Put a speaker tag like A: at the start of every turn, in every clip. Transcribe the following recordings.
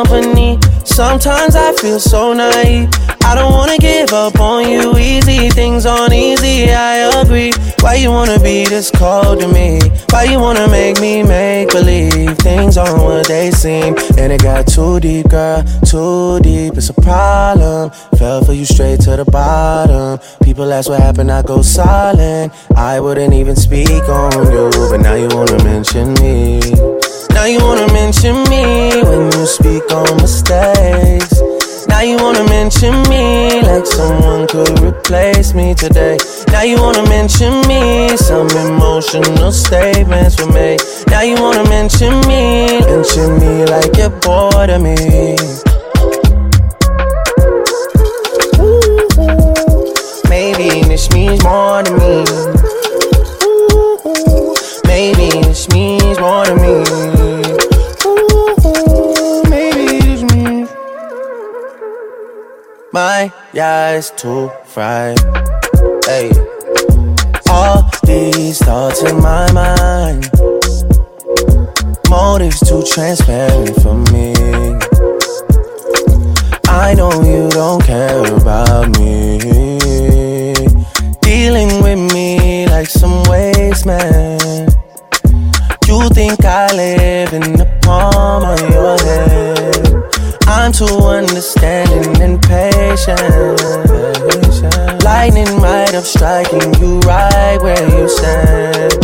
A: company. Sometimes I feel so naive. I don't wanna give up on you easy. Things aren't easy, I agree. Why you wanna be this cold to me? Why you wanna make me make believe things aren't what they seem? And it got too deep, girl, too deep. It's a problem. Fell for you straight to the bottom. People ask what happened, I go silent. I wouldn't even speak on you, but now you wanna mention me. Now you wanna mention me when you speak on mistakes. Now you wanna mention me like someone could replace me today. Now you wanna mention me, some emotional statements were made. Now you wanna mention me like you're bored of me. Maybe this means more to me. Maybe this means more to me. My eyes too fried. Hey, all these thoughts in my mind. Motives too transparent for me. I know you don't care about me. Dealing with me like some waste man. You think I live in the palm of your hand. I'm too understanding and patient. Lightning right up striking you right where you stand.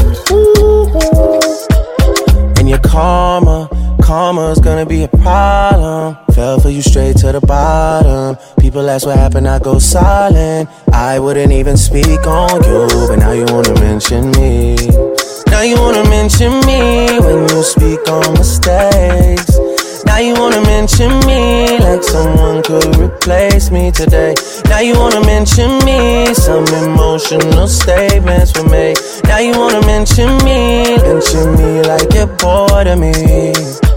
A: And your karma's gonna be a problem. Fell for you straight to the bottom. People ask what happened, I go silent. I wouldn't even speak on you, but now you wanna mention me. Now you wanna mention me when you speak on mistakes. Now you wanna mention me like someone could replace me today. Now you wanna mention me, some emotional statements were made. Now you wanna mention me like you're bored of me.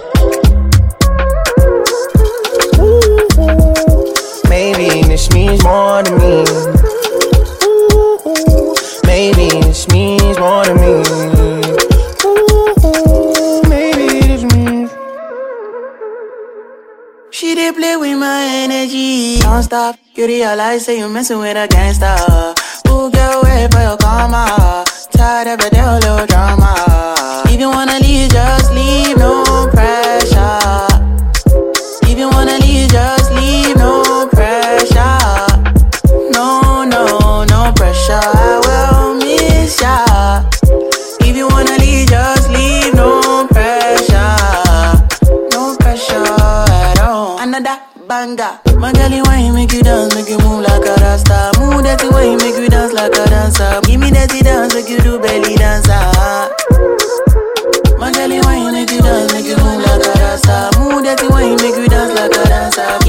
A: Maybe this means more to me. Maybe this means more to me.
B: She did play with my energy. Don't stop, you realize that you messing with a gangster. Ooh, girl, wait for your karma. Tired of the little drama. If you wanna leave, just leave, no pressure. If you wanna leave, just leave, no pressure. No pressure, I will miss ya. If you wanna leave, just leave, no pressure. No pressure at all. Another banger. My girl, why you make you dance, make you move like a rasta. Move that way, you make you dance like a dancer. Give me that dance, make you do belly dancer. My girl, why you make you dance, make you move like a rasta. Move that way, you make you dance like a dancer.